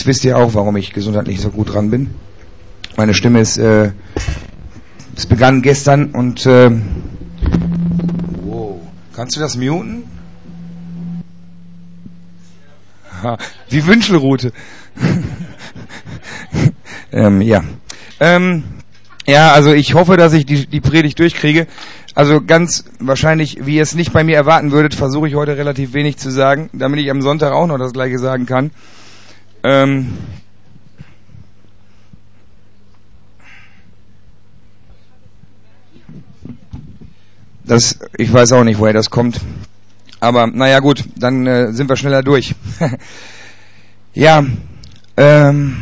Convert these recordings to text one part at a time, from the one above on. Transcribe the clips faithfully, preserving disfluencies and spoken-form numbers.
Jetzt wisst ihr auch, warum ich gesundheitlich so gut dran bin. Meine Stimme ist, äh, es begann gestern und, äh, wow, kannst du das muten? Ha, wie Wünschelrute. ähm, ja. Ähm, ja, also ich hoffe, dass ich die, die Predigt durchkriege. Also ganz wahrscheinlich, wie ihr es nicht bei mir erwarten würdet, versuche ich heute relativ wenig zu sagen, damit ich am Sonntag auch noch das Gleiche sagen kann. Ähm, das, ich weiß auch nicht, woher das kommt. Aber naja gut, dann äh, sind wir schneller durch. ja, ähm,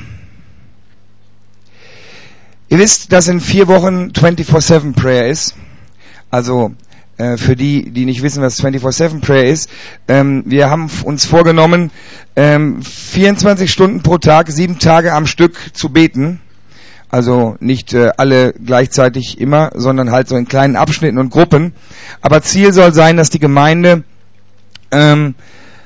ihr wisst, dass in vier Wochen vierundzwanzig sieben Prayer ist. Also äh, für die, die nicht wissen, was vierundzwanzig sieben Prayer ist, ähm, wir haben uns vorgenommen, ähm, vierundzwanzig Stunden pro Tag, sieben Tage am Stück zu beten. Also nicht äh, alle gleichzeitig immer, sondern halt so in kleinen Abschnitten und Gruppen. Aber Ziel soll sein, dass die Gemeinde, ähm,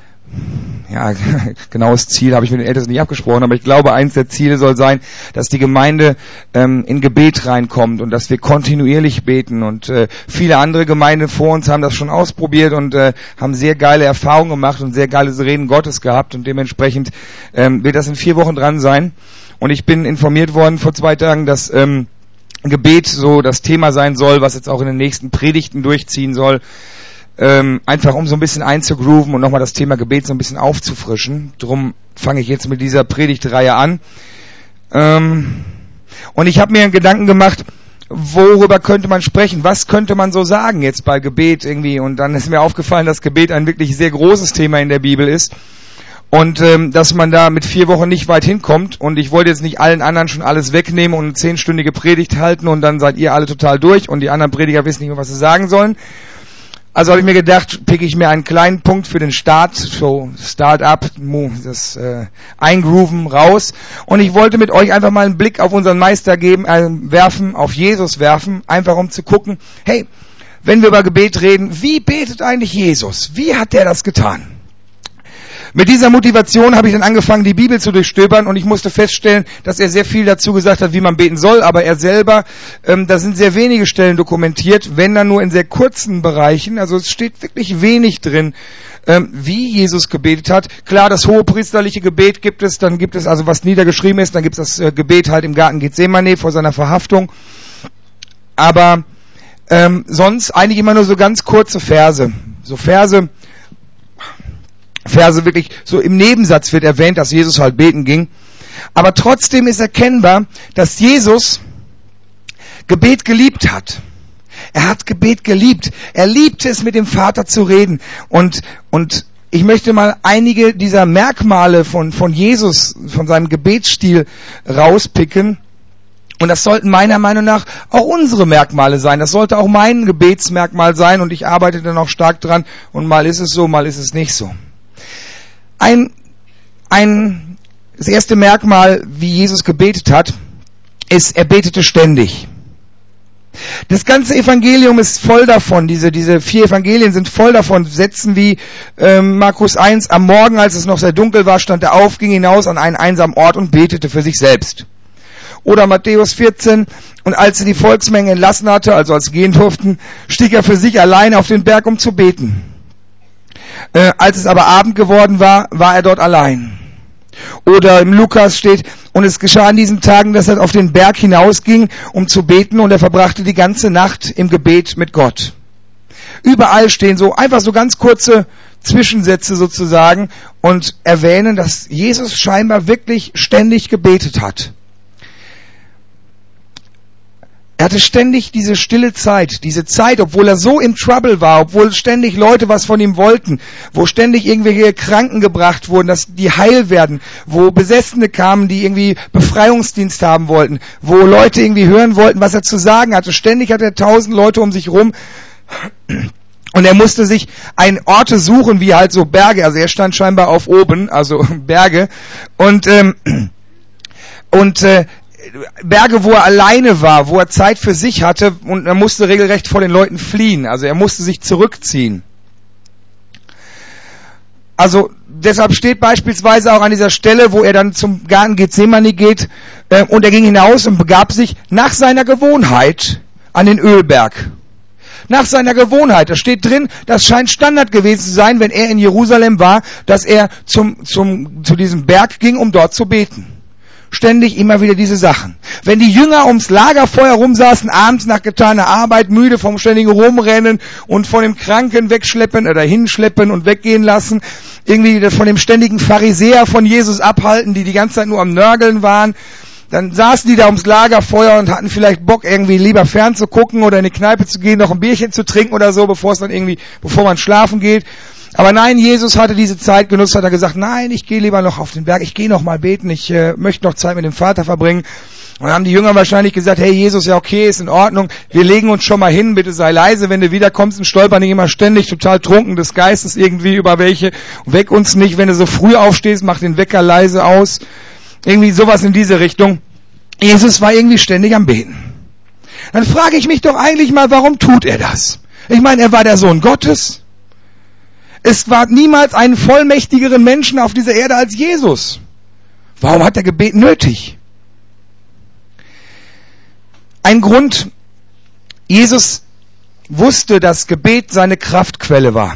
ja, genaues Ziel habe ich mit den Ältesten nicht abgesprochen, aber ich glaube, eins der Ziele soll sein, dass die Gemeinde ähm, in Gebet reinkommt und dass wir kontinuierlich beten. Und äh, viele andere Gemeinden vor uns haben das schon ausprobiert und äh, haben sehr geile Erfahrungen gemacht und sehr geiles Reden Gottes gehabt. Und dementsprechend ähm, wird das in vier Wochen dran sein. Und ich bin informiert worden vor zwei Tagen, dass ähm, Gebet so das Thema sein soll, was jetzt auch in den nächsten Predigten durchziehen soll. Ähm, einfach um so ein bisschen einzugrooven und nochmal das Thema Gebet so ein bisschen aufzufrischen. Drum fange ich jetzt mit dieser Predigtreihe an. Ähm, und ich habe mir einen Gedanken gemacht, worüber könnte man sprechen? Was könnte man so sagen jetzt bei Gebet irgendwie? Und dann ist mir aufgefallen, dass Gebet ein wirklich sehr großes Thema in der Bibel ist. Und ähm, dass man da mit vier Wochen nicht weit hinkommt. Und ich wollte jetzt nicht allen anderen schon alles wegnehmen und eine zehnstündige Predigt halten und dann seid ihr alle total durch und die anderen Prediger wissen nicht mehr, was sie sagen sollen. Also habe ich mir gedacht, picke ich mir einen kleinen Punkt für den Start, so Start-up, das äh, Eingrooven raus. Und ich wollte mit euch einfach mal einen Blick auf unseren Meister geben, äh, werfen, auf Jesus werfen, einfach um zu gucken, hey, wenn wir über Gebet reden, wie betet eigentlich Jesus? Wie hat der das getan? Mit dieser Motivation habe ich dann angefangen, die Bibel zu durchstöbern und ich musste feststellen, dass er sehr viel dazu gesagt hat, wie man beten soll, aber er selber, ähm, da sind sehr wenige Stellen dokumentiert, wenn dann nur in sehr kurzen Bereichen, also es steht wirklich wenig drin, ähm, wie Jesus gebetet hat. Klar, das hohepriesterliche Gebet gibt es, dann gibt es also, was niedergeschrieben ist, dann gibt es das äh, Gebet halt im Garten Gethsemane vor seiner Verhaftung, aber ähm, sonst eigentlich immer nur so ganz kurze Verse, so Verse, Verse wirklich, so im Nebensatz wird erwähnt, dass Jesus halt beten ging. Aber trotzdem ist erkennbar, dass Jesus Gebet geliebt hat. Er hat Gebet geliebt. Er liebte es, mit dem Vater zu reden. Und, und ich möchte mal einige dieser Merkmale von, von Jesus, von seinem Gebetsstil rauspicken. Und das sollten meiner Meinung nach auch unsere Merkmale sein. Das sollte auch mein Gebetsmerkmal sein. Und ich arbeite dann auch stark dran. Und mal ist es so, mal ist es nicht so. Ein, ein, das erste Merkmal, wie Jesus gebetet hat, ist, er betete ständig. Das ganze Evangelium ist voll davon, diese, diese vier Evangelien sind voll davon, Sätzen wie ähm, Markus eins, am Morgen, als es noch sehr dunkel war, stand er auf, ging hinaus an einen einsamen Ort und betete für sich selbst. Oder Matthäus vierzehn, und als er die Volksmenge entlassen hatte, also als sie gehen durften, stieg er für sich alleine auf den Berg, um zu beten. Äh, als es aber Abend geworden war, war er dort allein. Oder im Lukas steht, und es geschah an diesen Tagen, dass er auf den Berg hinausging, um zu beten, und er verbrachte die ganze Nacht im Gebet mit Gott. Überall stehen so einfach so ganz kurze Zwischensätze sozusagen und erwähnen, dass Jesus scheinbar wirklich ständig gebetet hat. Er hatte ständig diese stille Zeit, diese Zeit, obwohl er so im Trouble war, obwohl ständig Leute was von ihm wollten, wo ständig irgendwelche Kranken gebracht wurden, dass die heil werden, wo Besessene kamen, die irgendwie Befreiungsdienst haben wollten, wo Leute irgendwie hören wollten, was er zu sagen hatte. Ständig hatte er tausend Leute um sich rum und er musste sich ein Orte suchen, wie halt so Berge, also er stand scheinbar auf oben, also Berge und ähm, und äh, Berge, wo er alleine war, wo er Zeit für sich hatte und er musste regelrecht vor den Leuten fliehen. Also er musste sich zurückziehen. Also deshalb steht beispielsweise auch an dieser Stelle, wo er dann zum Garten Gethsemane geht, äh, und er ging hinaus und begab sich nach seiner Gewohnheit an den Ölberg. Nach seiner Gewohnheit. Da steht drin, das scheint Standard gewesen zu sein, wenn er in Jerusalem war, dass er zum, zum, zu diesem Berg ging, um dort zu beten. Ständig immer wieder diese Sachen. Wenn die Jünger ums Lagerfeuer rumsaßen, abends nach getaner Arbeit, müde vom ständigen Rumrennen und von dem Kranken wegschleppen oder hinschleppen und weggehen lassen, irgendwie von dem ständigen Pharisäer von Jesus abhalten, die die ganze Zeit nur am Nörgeln waren, dann saßen die da ums Lagerfeuer und hatten vielleicht Bock, irgendwie lieber fernzugucken oder in die Kneipe zu gehen, noch ein Bierchen zu trinken oder so, bevor es dann irgendwie, bevor man schlafen geht. Aber nein, Jesus hatte diese Zeit genutzt, hat er gesagt, nein, ich gehe lieber noch auf den Berg, ich gehe noch mal beten, ich äh, möchte noch Zeit mit dem Vater verbringen. Und dann haben die Jünger wahrscheinlich gesagt, hey Jesus, ja okay, ist in Ordnung, wir legen uns schon mal hin, bitte sei leise, wenn du wiederkommst und stolpern nicht immer ständig total trunken des Geistes irgendwie über welche, weck uns nicht, wenn du so früh aufstehst, mach den Wecker leise aus. Irgendwie sowas in diese Richtung. Jesus war irgendwie ständig am Beten. Dann frage ich mich doch eigentlich mal, warum tut er das? Ich meine, er war der Sohn Gottes. Es war niemals einen vollmächtigeren Menschen auf dieser Erde als Jesus. Warum hat er Gebet nötig? Ein Grund, Jesus wusste, dass Gebet seine Kraftquelle war.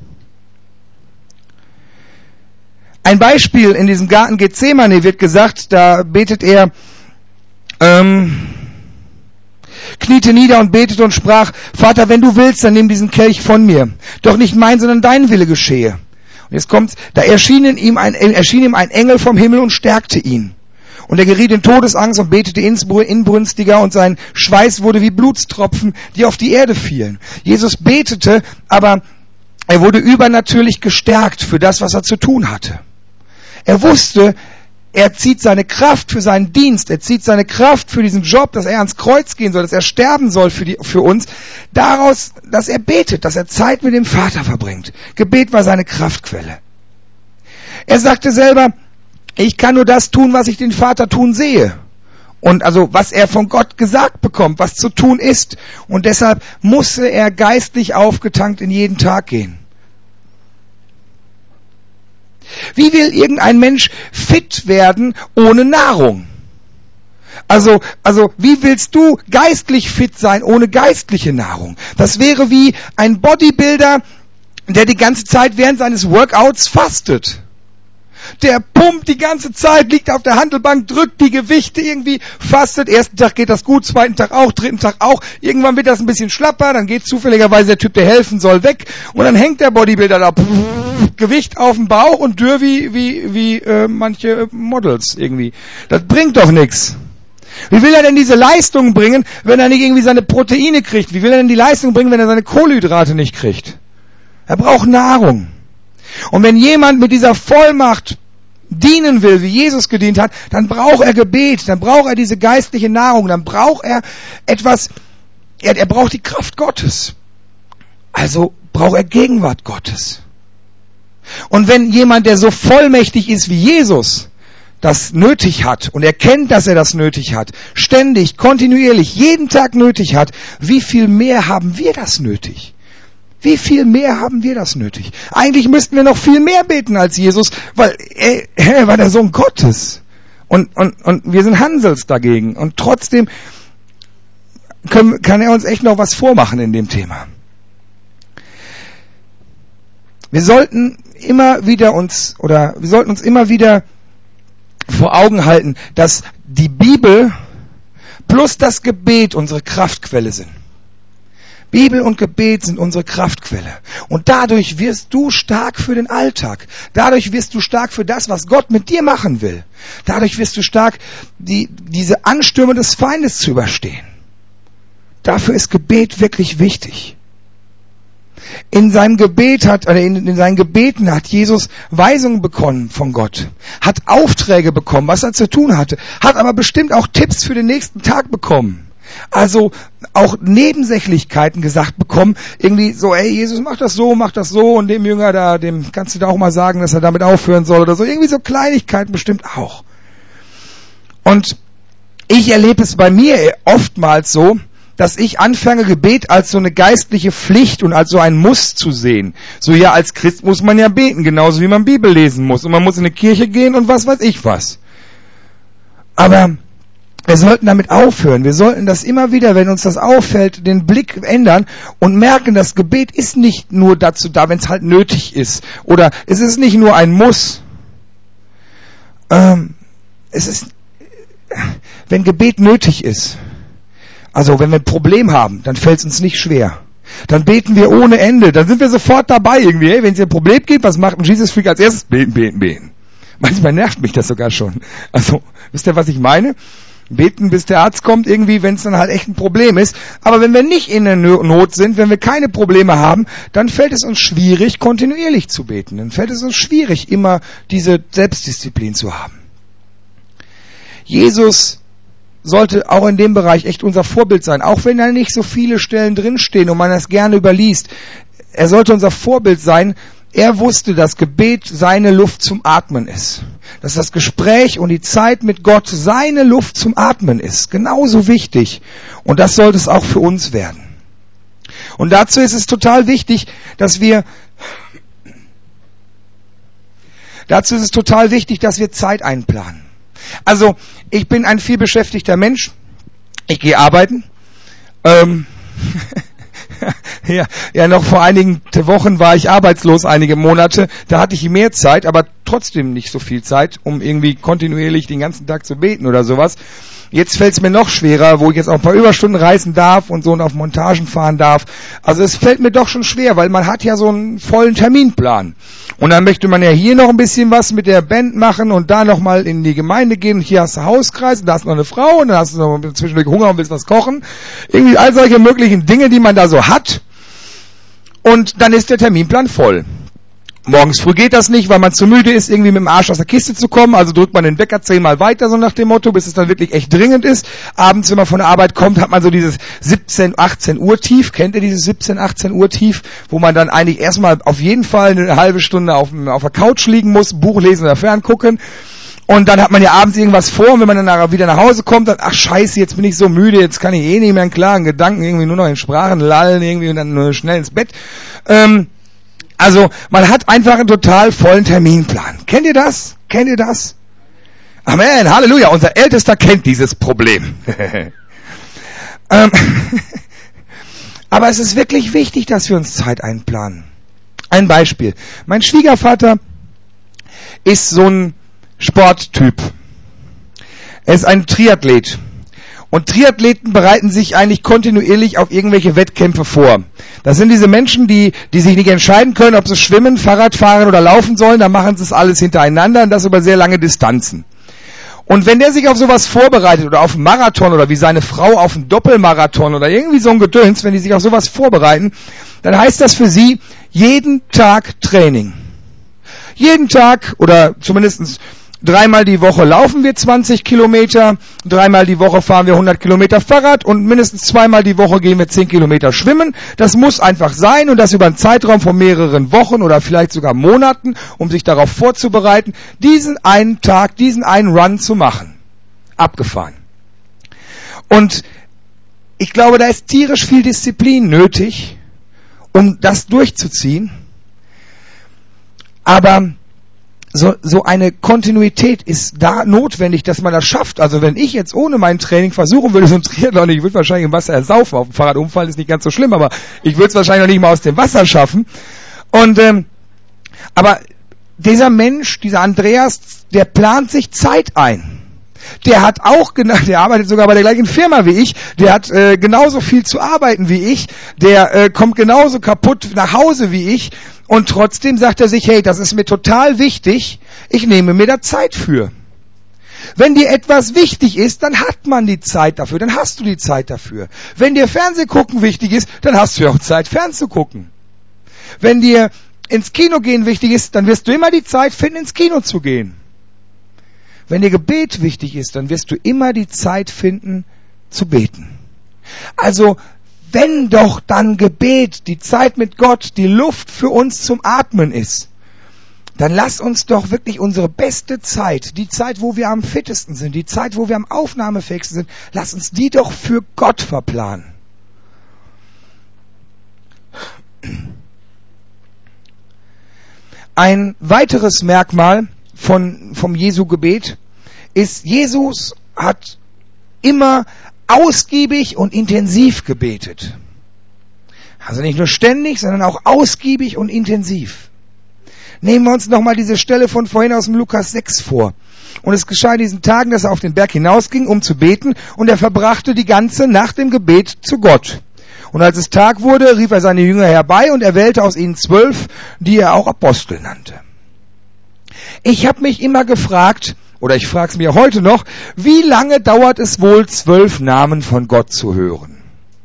Ein Beispiel in diesem Garten Gethsemane wird gesagt, da betet er, ähm, kniete nieder und betete und sprach, Vater, wenn du willst, dann nimm diesen Kelch von mir. Doch nicht mein, sondern dein Wille geschehe. Und jetzt kommt's, da erschien ihm ein, erschien ihm ein Engel vom Himmel und stärkte ihn. Und er geriet in Todesangst und betete inbrünstiger und sein Schweiß wurde wie Blutstropfen, die auf die Erde fielen. Jesus betete, aber er wurde übernatürlich gestärkt für das, was er zu tun hatte. Er wusste, er zieht seine Kraft für seinen Dienst, er zieht seine Kraft für diesen Job, dass er ans Kreuz gehen soll, dass er sterben soll für, die, für uns, daraus, dass er betet, dass er Zeit mit dem Vater verbringt. Gebet war seine Kraftquelle. Er sagte selber, ich kann nur das tun, was ich den Vater tun sehe. Und also, was er von Gott gesagt bekommt, was zu tun ist. Und deshalb musste er geistlich aufgetankt in jeden Tag gehen. Wie will irgendein Mensch fit werden ohne Nahrung? Also, also, wie willst du geistlich fit sein ohne geistliche Nahrung? Das wäre wie ein Bodybuilder, der die ganze Zeit während seines Workouts fastet. Der pumpt die ganze Zeit, liegt auf der Hantelbank, drückt die Gewichte irgendwie, fastet. Ersten Tag geht das gut, zweiten Tag auch, dritten Tag auch. Irgendwann wird das ein bisschen schlapper, dann geht zufälligerweise der Typ, der helfen soll, weg. Und dann hängt der Bodybuilder da, pff, Gewicht auf dem Bauch und dürr wie, wie, wie äh, manche Models irgendwie. Das bringt doch nichts. Wie will er denn diese Leistung bringen, wenn er nicht irgendwie seine Proteine kriegt? Wie will er denn die Leistung bringen, wenn er seine Kohlenhydrate nicht kriegt? Er braucht Nahrung. Und wenn jemand mit dieser Vollmacht dienen will, wie Jesus gedient hat, dann braucht er Gebet, dann braucht er diese geistliche Nahrung, dann braucht er etwas, er, er braucht die Kraft Gottes. Also braucht er Gegenwart Gottes. Und wenn jemand, der so vollmächtig ist wie Jesus, das nötig hat und erkennt, dass er das nötig hat, ständig, kontinuierlich, jeden Tag nötig hat, wie viel mehr haben wir das nötig? Wie viel mehr haben wir das nötig? Eigentlich müssten wir noch viel mehr beten als Jesus, weil er, er war der Sohn Gottes. Und, und, und wir sind Hansels dagegen. Und trotzdem können, kann er uns echt noch was vormachen in dem Thema. Wir sollten immer wieder uns, oder wir sollten uns immer wieder vor Augen halten, dass die Bibel plus das Gebet unsere Kraftquelle sind. Bibel und Gebet sind unsere Kraftquelle. Und dadurch wirst du stark für den Alltag. Dadurch wirst du stark für das, was Gott mit dir machen will. Dadurch wirst du stark, die, diese Anstürme des Feindes zu überstehen. Dafür ist Gebet wirklich wichtig. In seinem Gebet hat, oder in, in seinen Gebeten hat Jesus Weisungen bekommen von Gott. Hat Aufträge bekommen, was er zu tun hatte. Hat aber bestimmt auch Tipps für den nächsten Tag bekommen. Also auch Nebensächlichkeiten gesagt bekommen, irgendwie so, ey, Jesus, mach das so, mach das so, und dem Jünger da, dem kannst du da auch mal sagen, dass er damit aufhören soll oder so. Irgendwie so Kleinigkeiten bestimmt auch. Und ich erlebe es bei mir oftmals so, dass ich anfange, Gebet als so eine geistliche Pflicht und als so ein Muss zu sehen. So, ja, als Christ muss man ja beten, genauso wie man Bibel lesen muss. Und man muss in eine Kirche gehen und was weiß ich was. Aber wir sollten damit aufhören. Wir sollten das immer wieder, wenn uns das auffällt, den Blick ändern und merken, das Gebet ist nicht nur dazu da, wenn es halt nötig ist. Oder es ist nicht nur ein Muss. Ähm, es ist, wenn Gebet nötig ist, also wenn wir ein Problem haben, dann fällt es uns nicht schwer. Dann beten wir ohne Ende. Dann sind wir sofort dabei irgendwie. Hey, wenn es ein Problem gibt, was macht ein Jesus Freak als erstes? Beten, beten, beten. Manchmal nervt mich das sogar schon. Also, wisst ihr, was ich meine? Beten, bis der Arzt kommt irgendwie, wenn es dann halt echt ein Problem ist. Aber wenn wir nicht in der Not sind, wenn wir keine Probleme haben, dann fällt es uns schwierig, kontinuierlich zu beten. Dann fällt es uns schwierig, immer diese Selbstdisziplin zu haben. Jesus sollte auch in dem Bereich echt unser Vorbild sein, auch wenn da nicht so viele Stellen drinstehen und man das gerne überliest. Er sollte unser Vorbild sein. Er wusste, dass Gebet seine Luft zum Atmen ist. Dass das Gespräch und die Zeit mit Gott seine Luft zum Atmen ist. Genauso wichtig. Und das sollte es auch für uns werden. Und dazu ist es total wichtig, dass wir, dazu ist es total wichtig, dass wir Zeit einplanen. Also, ich bin ein viel beschäftigter Mensch. Ich gehe arbeiten. Ähm, ja, ja, noch vor einigen Wochen war ich arbeitslos, einige Monate. Da hatte ich mehr Zeit, aber trotzdem nicht so viel Zeit, um irgendwie kontinuierlich den ganzen Tag zu beten oder sowas. Jetzt fällt es mir noch schwerer, wo ich jetzt auch ein paar Überstunden reisen darf und so und auf Montagen fahren darf. Also es fällt mir doch schon schwer, weil man hat ja so einen vollen Terminplan. Und dann möchte man ja hier noch ein bisschen was mit der Band machen und da noch mal in die Gemeinde gehen. Und hier hast du Hauskreis und da hast du noch eine Frau und dann hast du noch zwischendurch Hunger und willst was kochen. Irgendwie all solche möglichen Dinge, die man da so hat. Und dann ist der Terminplan voll. Morgens früh geht das nicht, weil man zu müde ist, irgendwie mit dem Arsch aus der Kiste zu kommen. Also drückt man den Wecker zehnmal weiter, so nach dem Motto, bis es dann wirklich echt dringend ist. Abends, wenn man von der Arbeit kommt, hat man so dieses siebzehn, achtzehn Uhr Tief. Kennt ihr dieses siebzehn, achtzehn Uhr Tief? Wo man dann eigentlich erstmal auf jeden Fall eine halbe Stunde auf, auf der Couch liegen muss, Buch lesen oder ferngucken. Und dann hat man ja abends irgendwas vor und wenn man dann nachher wieder nach Hause kommt, dann, ach scheiße, jetzt bin ich so müde, jetzt kann ich eh nicht mehr einen klaren Gedanken, irgendwie nur noch in Sprachen lallen, irgendwie und dann nur schnell ins Bett. Ähm, Also, man hat einfach einen total vollen Terminplan. Kennt ihr das? Kennt ihr das? Amen, Halleluja, unser Ältester kennt dieses Problem. ähm, Aber es ist wirklich wichtig, dass wir uns Zeit einplanen. Ein Beispiel. Mein Schwiegervater ist so ein Sporttyp. Er ist ein Triathlet. Und Triathleten bereiten sich eigentlich kontinuierlich auf irgendwelche Wettkämpfe vor. Das sind diese Menschen, die, die sich nicht entscheiden können, ob sie schwimmen, Fahrrad fahren oder laufen sollen. Dann machen sie es alles hintereinander und das über sehr lange Distanzen. Und wenn der sich auf sowas vorbereitet oder auf einen Marathon oder wie seine Frau auf einen Doppelmarathon oder irgendwie so ein Gedöns, wenn die sich auf sowas vorbereiten, dann heißt das für sie jeden Tag Training. Jeden Tag oder zumindest dreimal die Woche laufen wir zwanzig Kilometer, dreimal die Woche fahren wir hundert Kilometer Fahrrad und mindestens zweimal die Woche gehen wir zehn Kilometer schwimmen. Das muss einfach sein und das über einen Zeitraum von mehreren Wochen oder vielleicht sogar Monaten, um sich darauf vorzubereiten, diesen einen Tag, diesen einen Run zu machen. Abgefahren. Und ich glaube, da ist tierisch viel Disziplin nötig, um das durchzuziehen. Aber So, so eine Kontinuität ist da notwendig, dass man das schafft. Also wenn ich jetzt ohne mein Training versuchen würde, so ein Triathlon, ich würde wahrscheinlich im Wasser ersaufen. Auf dem Fahrrad umfallen ist nicht ganz so schlimm, aber ich würde es wahrscheinlich noch nicht mal aus dem Wasser schaffen. Und ähm, aber dieser Mensch, dieser Andreas, der plant sich Zeit ein. Der hat auch, der arbeitet sogar bei der gleichen Firma wie ich, der hat äh, genauso viel zu arbeiten wie ich, der äh, kommt genauso kaputt nach Hause wie ich und trotzdem sagt er sich, hey, das ist mir total wichtig, ich nehme mir da Zeit für. Wenn dir etwas wichtig ist, dann hat man die Zeit dafür, dann hast du die Zeit dafür. Wenn dir Fernsehgucken wichtig ist, dann hast du ja auch Zeit, fernzugucken. Wenn dir ins Kino gehen wichtig ist, dann wirst du immer die Zeit finden, ins Kino zu gehen. Wenn dir Gebet wichtig ist, dann wirst du immer die Zeit finden, zu beten. Also, wenn doch dann Gebet, die Zeit mit Gott, die Luft für uns zum Atmen ist, dann lass uns doch wirklich unsere beste Zeit, die Zeit, wo wir am fittesten sind, die Zeit, wo wir am aufnahmefähigsten sind, lass uns die doch für Gott verplanen. Ein weiteres Merkmal von, vom Jesu-Gebet ist, Jesus hat immer ausgiebig und intensiv gebetet. Also nicht nur ständig, sondern auch ausgiebig und intensiv. Nehmen wir uns nochmal diese Stelle von vorhin aus dem Lukas sechs vor. Und es geschah in diesen Tagen, dass er auf den Berg hinausging, um zu beten, und er verbrachte die ganze Nacht im Gebet zu Gott. Und als es Tag wurde, rief er seine Jünger herbei und er wählte aus ihnen zwölf, die er auch Apostel nannte. Ich habe mich immer gefragt, oder ich frage es mir heute noch, wie lange dauert es wohl, zwölf Namen von Gott zu hören?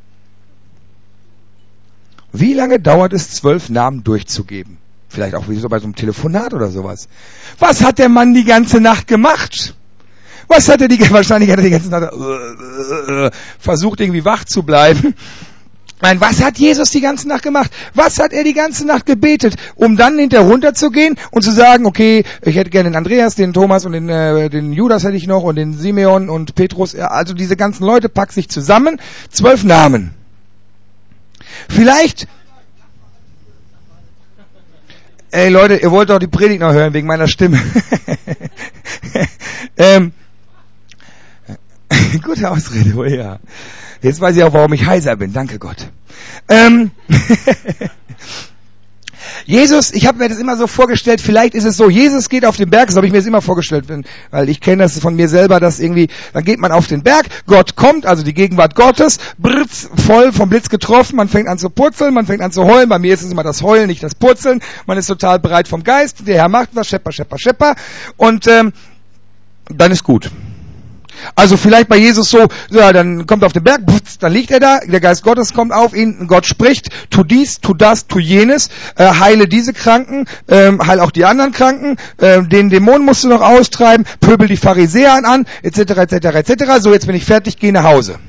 Wie lange dauert es, zwölf Namen durchzugeben? Vielleicht auch wie so bei so einem Telefonat oder sowas. Was hat der Mann die ganze Nacht gemacht? Was hat er die, wahrscheinlich hat er die ganze Nacht äh, äh, versucht irgendwie wach zu bleiben. Nein, was hat Jesus die ganze Nacht gemacht? Was hat er die ganze Nacht gebetet, um dann hinterher runterzugehen und zu sagen, okay, ich hätte gerne den Andreas, den Thomas und den, äh, den Judas hätte ich noch und den Simeon und Petrus, ja, also diese ganzen Leute packen sich zusammen, zwölf Namen. Vielleicht, ey Leute, ihr wollt doch die Predigt noch hören wegen meiner Stimme. ähm, gute Ausrede, oh ja. Jetzt weiß ich auch, warum ich heiser bin. Danke Gott. Ähm, Jesus, ich habe mir das immer so vorgestellt, vielleicht ist es so, Jesus geht auf den Berg, so habe ich mir das immer vorgestellt, weil ich kenne das von mir selber, dass irgendwie, dann geht man auf den Berg, Gott kommt, also die Gegenwart Gottes, britz, voll vom Blitz getroffen, man fängt an zu purzeln, man fängt an zu heulen, bei mir ist es immer das Heulen, nicht das Purzeln, man ist total bereit vom Geist, der Herr macht was, schepper, schepper, schepper, und ähm, dann ist gut. Also vielleicht bei Jesus so, ja, dann kommt er auf den Berg, dann liegt er da, der Geist Gottes kommt auf ihn, Gott spricht, tu dies, tu das, tu jenes, äh, heile diese Kranken, ähm, heil auch die anderen Kranken, äh, den Dämonen musst du noch austreiben, pöbel die Pharisäer an, et cetera, et cetera, et cetera. So, jetzt bin ich fertig, geh nach Hause.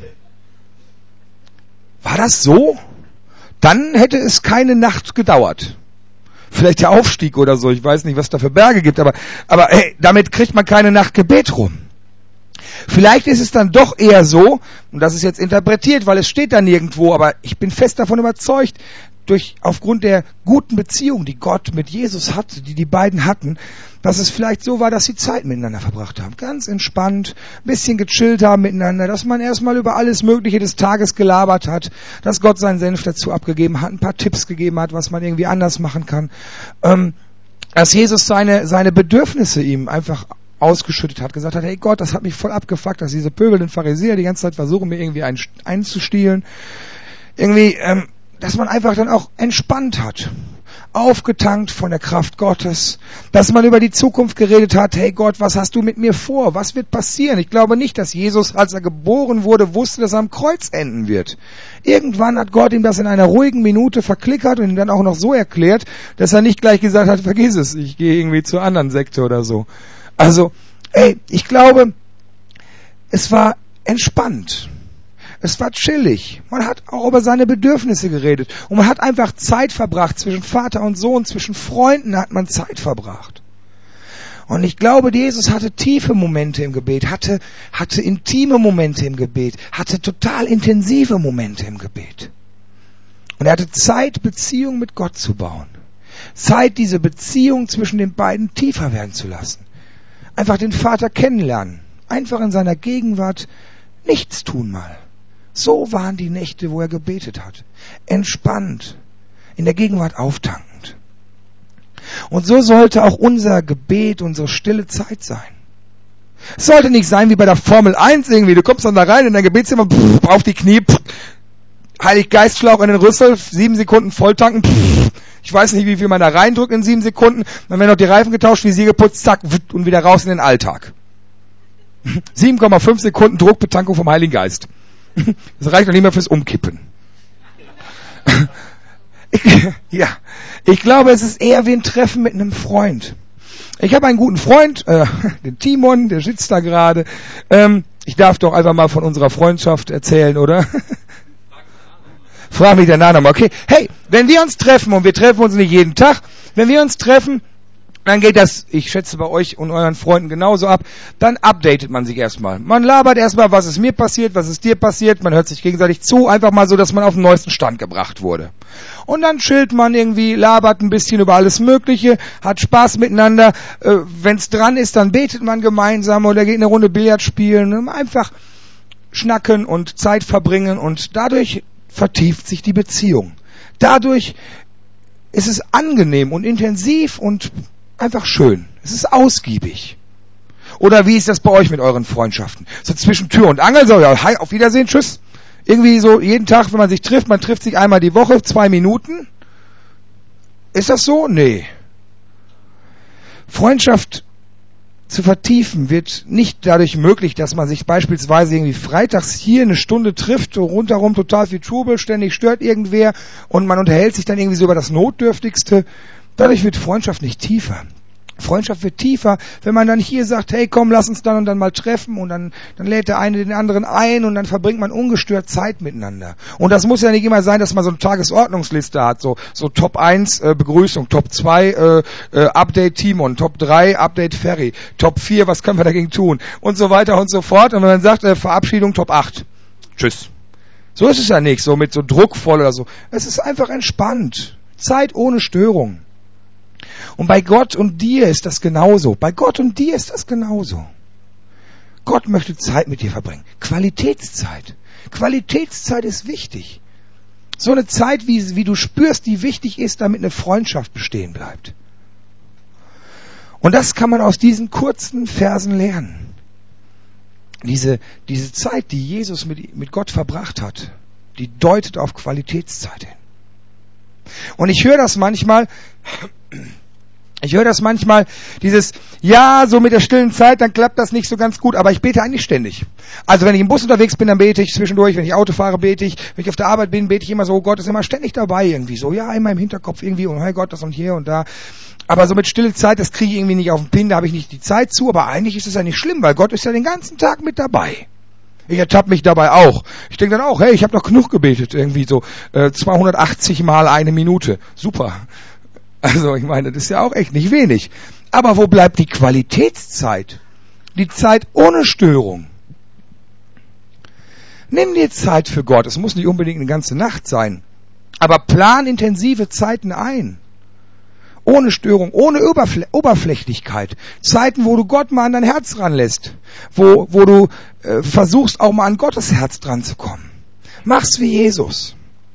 War das so? Dann hätte es keine Nacht gedauert. Vielleicht der Aufstieg oder so, ich weiß nicht, was es da für Berge gibt, aber, aber hey, damit kriegt man keine Nacht Gebet rum. Vielleicht ist es dann doch eher so, und das ist jetzt interpretiert, weil es steht da nirgendwo, aber ich bin fest davon überzeugt, durch, aufgrund der guten Beziehung, die Gott mit Jesus hatte, die die beiden hatten, dass es vielleicht so war, dass sie Zeit miteinander verbracht haben. Ganz entspannt, ein bisschen gechillt haben miteinander, dass man erstmal über alles Mögliche des Tages gelabert hat, dass Gott seinen Senf dazu abgegeben hat, ein paar Tipps gegeben hat, was man irgendwie anders machen kann, ähm, dass Jesus seine, seine Bedürfnisse ihm einfach ausgeschüttet hat, gesagt hat, hey Gott, das hat mich voll abgefuckt, dass diese pöbelnden Pharisäer die ganze Zeit versuchen, mir irgendwie ein, einzustiehlen. Irgendwie, ähm, dass man einfach dann auch entspannt hat, aufgetankt von der Kraft Gottes, dass man über die Zukunft geredet hat, hey Gott, was hast du mit mir vor? Was wird passieren? Ich glaube nicht, dass Jesus, als er geboren wurde, wusste, dass er am Kreuz enden wird. Irgendwann hat Gott ihm das in einer ruhigen Minute verklickert und ihm dann auch noch so erklärt, dass er nicht gleich gesagt hat, vergiss es, ich gehe irgendwie zur anderen Sekte oder so. Also, ey, ich glaube, es war entspannt. Es war chillig. Man hat auch über seine Bedürfnisse geredet. Und man hat einfach Zeit verbracht. Zwischen Vater und Sohn, zwischen Freunden hat man Zeit verbracht. Und ich glaube, Jesus hatte tiefe Momente im Gebet, hatte, hatte intime Momente im Gebet, hatte total intensive Momente im Gebet. Und er hatte Zeit, Beziehung mit Gott zu bauen. Zeit, diese Beziehung zwischen den beiden tiefer werden zu lassen. Einfach den Vater kennenlernen. Einfach in seiner Gegenwart nichts tun mal. So waren die Nächte, wo er gebetet hat. Entspannt. In der Gegenwart auftankend. Und so sollte auch unser Gebet, unsere stille Zeit sein. Es sollte nicht sein wie bei der Formel eins irgendwie. Du kommst dann da rein in dein Gebetszimmer, pff, auf die Knie, pff, Heiliggeistschlauch in den Rüssel, sieben Sekunden volltanken, pff, ich weiß nicht, wie viel man da reindrückt in sieben Sekunden. Dann werden noch die Reifen getauscht, wie sie geputzt, zack, und wieder raus in den Alltag. sieben Komma fünf Sekunden Druckbetankung vom Heiligen Geist. Das reicht noch nicht mehr fürs Umkippen. Ich, ja, ich glaube, es ist eher wie ein Treffen mit einem Freund. Ich habe einen guten Freund, äh, den Timon, der sitzt da gerade. Ähm, ich darf doch einfach mal von unserer Freundschaft erzählen, oder? Frag mich danach nochmal, okay. Hey, wenn wir uns treffen, und wir treffen uns nicht jeden Tag, wenn wir uns treffen, Dann geht das, ich schätze, bei euch und euren Freunden genauso ab. Dann updatet man sich erstmal. Man labert erstmal, was ist mir passiert, was ist dir passiert. Man hört sich gegenseitig zu, einfach mal so, dass man auf den neuesten Stand gebracht wurde. Und dann chillt man irgendwie, labert ein bisschen über alles Mögliche, hat Spaß miteinander. Äh, Wenn es dran ist, dann betet man gemeinsam oder geht eine Runde Billard spielen. Einfach schnacken und Zeit verbringen und dadurch vertieft sich die Beziehung. Dadurch ist es angenehm und intensiv und einfach schön. Es ist ausgiebig. Oder wie ist das bei euch mit euren Freundschaften? So zwischen Tür und Angel, so, ja, hi, auf Wiedersehen, tschüss. Irgendwie so jeden Tag, wenn man sich trifft, man trifft sich einmal die Woche, zwei Minuten. Ist das so? Nee. Freundschaft zu vertiefen wird nicht dadurch möglich, dass man sich beispielsweise irgendwie freitags hier eine Stunde trifft, so rundherum total viel Trubel, ständig stört irgendwer und man unterhält sich dann irgendwie so über das Notdürftigste. Dadurch wird Freundschaft nicht tiefer. Freundschaft wird tiefer, wenn man dann hier sagt, hey komm, lass uns dann und dann mal treffen und dann, dann lädt der eine den anderen ein und dann verbringt man ungestört Zeit miteinander. Und das muss ja nicht immer sein, dass man so eine Tagesordnungsliste hat, so, so Top eins äh, Begrüßung, Top zwei äh, äh, Update Timon, Top drei Update Ferry, Top vier was können wir dagegen tun und so weiter und so fort. Und wenn man sagt, äh, Verabschiedung Top acht, tschüss. So ist es ja nicht, so mit so druckvoll oder so. Es ist einfach entspannt. Zeit ohne Störung. Und bei Gott und dir ist das genauso. Bei Gott und dir ist das genauso. Gott möchte Zeit mit dir verbringen. Qualitätszeit. Qualitätszeit ist wichtig. So eine Zeit, wie, wie du spürst, die wichtig ist, damit eine Freundschaft bestehen bleibt. Und das kann man aus diesen kurzen Versen lernen. Diese, diese Zeit, die Jesus mit, mit Gott verbracht hat, die deutet auf Qualitätszeit hin. Und ich höre das manchmal, ich höre das manchmal, dieses, ja, so mit der stillen Zeit, dann klappt das nicht so ganz gut, aber ich bete eigentlich ständig. Also wenn ich im Bus unterwegs bin, dann bete ich zwischendurch, wenn ich Auto fahre, bete ich, wenn ich auf der Arbeit bin, bete ich immer so, Gott ist immer ständig dabei irgendwie, so, ja, immer im Hinterkopf irgendwie, und hey Gott, das und hier und da. Aber so mit stille Zeit, das kriege ich irgendwie nicht auf den Pin, da habe ich nicht die Zeit zu, aber eigentlich ist es ja nicht schlimm, weil Gott ist ja den ganzen Tag mit dabei. Ich ertappe mich dabei auch. Ich denke dann auch, hey, ich habe noch genug gebetet, irgendwie so äh, zweihundertachtzig mal eine Minute. Super. Also ich meine, das ist ja auch echt nicht wenig. Aber wo bleibt die Qualitätszeit? Die Zeit ohne Störung. Nimm dir Zeit für Gott. Es muss nicht unbedingt eine ganze Nacht sein. Aber plan intensive Zeiten ein. Ohne Störung, ohne Oberfl- Oberflächlichkeit. Zeiten, wo du Gott mal an dein Herz ranlässt. Wo, wo du äh, versuchst, auch mal an Gottes Herz dran zu kommen. Mach's wie Jesus.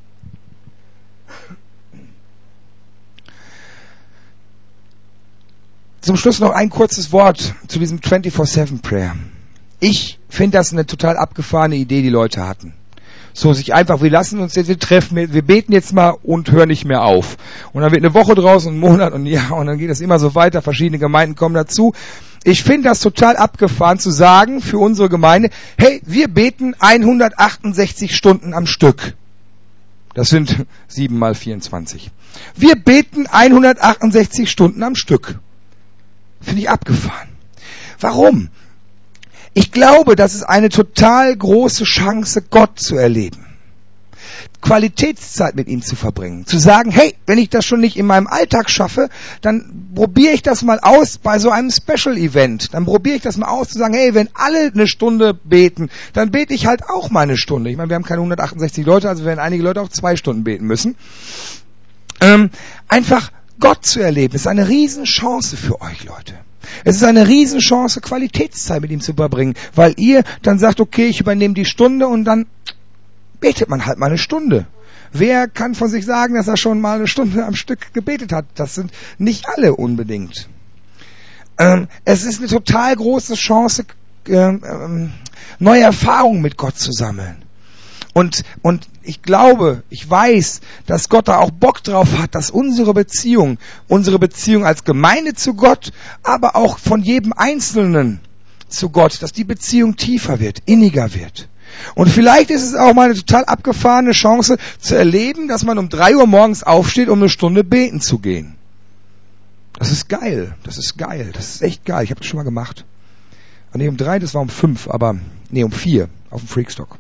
Zum Schluss noch ein kurzes Wort zu diesem vierundzwanzig sieben Prayer. Ich finde das eine total abgefahrene Idee, die Leute hatten. So, sich einfach, wir lassen uns jetzt, wir treffen, wir beten jetzt mal und hören nicht mehr auf. Und dann wird eine Woche draus und ein Monat und ja, und dann geht das immer so weiter, verschiedene Gemeinden kommen dazu. Ich finde das total abgefahren zu sagen für unsere Gemeinde, hey, wir beten hundertachtundsechzig Stunden am Stück. Das sind sieben mal vierundzwanzig. Wir beten hundertachtundsechzig Stunden am Stück. Finde ich abgefahren. Warum? Ich glaube, das ist eine total große Chance, Gott zu erleben. Qualitätszeit mit ihm zu verbringen. Zu sagen, hey, wenn ich das schon nicht in meinem Alltag schaffe, dann probiere ich das mal aus bei so einem Special Event. Dann probiere ich das mal aus, zu sagen, hey, wenn alle eine Stunde beten, dann bete ich halt auch mal eine Stunde. Ich meine, wir haben keine hundertachtundsechzig Leute, also werden einige Leute auch zwei Stunden beten müssen. Ähm, einfach Gott zu erleben, ist eine Riesenchance für euch, Leute. Es ist eine Riesenchance, Qualitätszeit mit ihm zu verbringen, weil ihr dann sagt, okay, ich übernehme die Stunde und dann betet man halt mal eine Stunde. Wer kann von sich sagen, dass er schon mal eine Stunde am Stück gebetet hat? Das sind nicht alle unbedingt. Ähm, es ist eine total große Chance, ähm, ähm, neue Erfahrungen mit Gott zu sammeln. Und, und ich glaube, ich weiß, dass Gott da auch Bock drauf hat, dass unsere Beziehung, unsere Beziehung als Gemeinde zu Gott, aber auch von jedem Einzelnen zu Gott, dass die Beziehung tiefer wird, inniger wird. Und vielleicht ist es auch mal eine total abgefahrene Chance zu erleben, dass man um drei Uhr morgens aufsteht, um eine Stunde beten zu gehen. Das ist geil, das ist geil, das ist echt geil. Ich habe das schon mal gemacht. Nee, um drei, das war um fünf, aber nee, um vier auf dem Freakstock.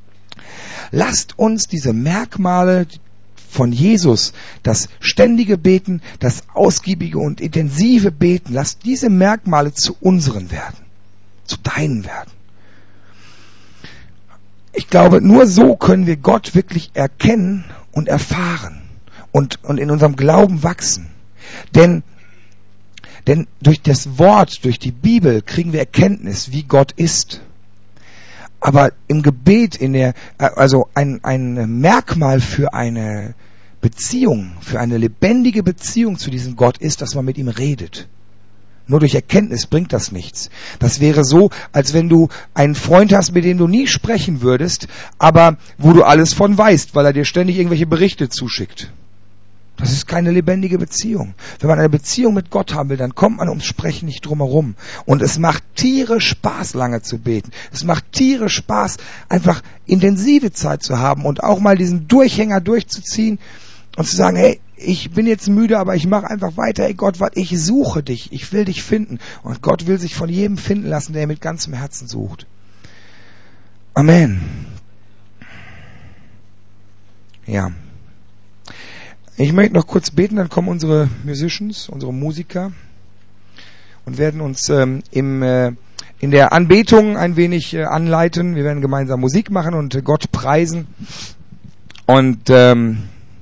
Lasst uns diese Merkmale von Jesus, das ständige Beten, das ausgiebige und intensive Beten, lass diese Merkmale zu unseren werden, zu deinen werden. Ich glaube, nur so können wir Gott wirklich erkennen und erfahren und, und in unserem Glauben wachsen. Denn, denn durch das Wort, durch die Bibel kriegen wir Erkenntnis, wie Gott ist. Aber im Gebet, in der, also ein, ein Merkmal für eine Beziehung, für eine lebendige Beziehung zu diesem Gott ist, dass man mit ihm redet. Nur durch Erkenntnis bringt das nichts. Das wäre so, als wenn du einen Freund hast, mit dem du nie sprechen würdest, aber wo du alles von weißt, weil er dir ständig irgendwelche Berichte zuschickt. Das ist keine lebendige Beziehung. Wenn man eine Beziehung mit Gott haben will, dann kommt man ums Sprechen nicht drum herum. Und es macht tierisch Spaß, lange zu beten. Es macht tierisch Spaß, einfach intensive Zeit zu haben und auch mal diesen Durchhänger durchzuziehen und zu sagen, hey, ich bin jetzt müde, aber ich mache einfach weiter. Ey Gott, ich suche dich, ich will dich finden. Und Gott will sich von jedem finden lassen, der ihn mit ganzem Herzen sucht. Amen. Ja. Ich möchte noch kurz beten, dann kommen unsere Musicians, unsere Musiker und werden uns ähm, im, äh, in der Anbetung ein wenig äh, anleiten. Wir werden gemeinsam Musik machen und äh, Gott preisen. Und ähm,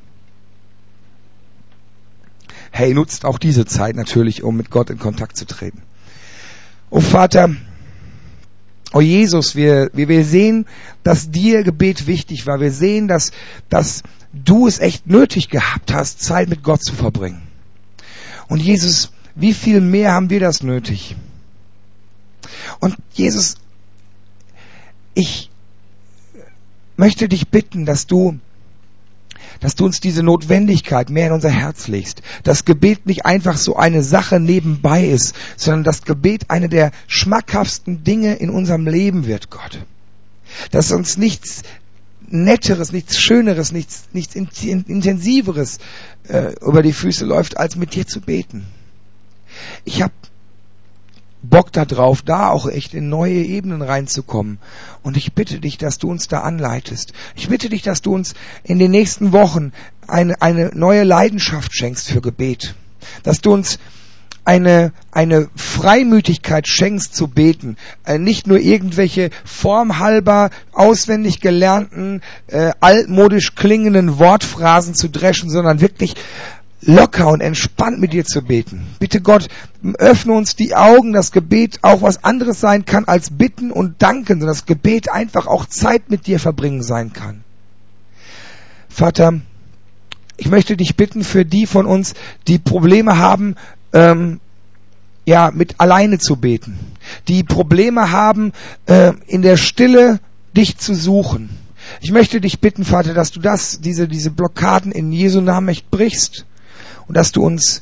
hey, nutzt auch diese Zeit natürlich, um mit Gott in Kontakt zu treten. Oh Vater, oh Jesus, wir, wir, wir sehen, dass dir Gebet wichtig war. Wir sehen, dass, dass du es echt nötig gehabt hast, Zeit mit Gott zu verbringen. Und Jesus, wie viel mehr haben wir das nötig? Und Jesus, ich möchte dich bitten, dass du dass du uns diese Notwendigkeit mehr in unser Herz legst. Dass Gebet nicht einfach so eine Sache nebenbei ist, sondern dass Gebet eine der schmackhaftsten Dinge in unserem Leben wird, Gott. Dass uns nichts Netteres, nichts Schöneres, nichts, nichts Intensiveres äh, über die Füße läuft, als mit dir zu beten. Ich habe Bock darauf, da auch echt in neue Ebenen reinzukommen. Und ich bitte dich, dass du uns da anleitest. Ich bitte dich, dass du uns in den nächsten Wochen eine, eine neue Leidenschaft schenkst für Gebet. Dass du uns eine, eine Freimütigkeit schenkst zu beten. Äh, nicht nur irgendwelche formhalber, auswendig gelernten, äh, altmodisch klingenden Wortphrasen zu dreschen, sondern wirklich locker und entspannt mit dir zu beten. Bitte Gott, öffne uns die Augen, dass Gebet auch was anderes sein kann als Bitten und Danken, sondern dass Gebet einfach auch Zeit mit dir verbringen sein kann. Vater, ich möchte dich bitten für die von uns, die Probleme haben, ähm, ja, mit alleine zu beten. Die Probleme haben, äh, in der Stille dich zu suchen. Ich möchte dich bitten, Vater, dass du das, diese, diese Blockaden in Jesu Namen echt brichst. Und dass du uns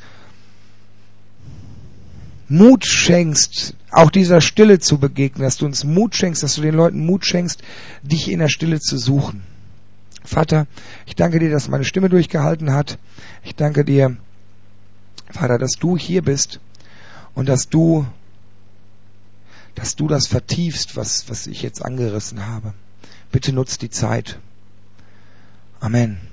Mut schenkst, auch dieser Stille zu begegnen. Dass du uns Mut schenkst, dass du den Leuten Mut schenkst, dich in der Stille zu suchen. Vater, ich danke dir, dass meine Stimme durchgehalten hat. Ich danke dir, Vater, dass du hier bist und dass du, dass du das vertiefst, was, was ich jetzt angerissen habe. Bitte nutzt die Zeit. Amen.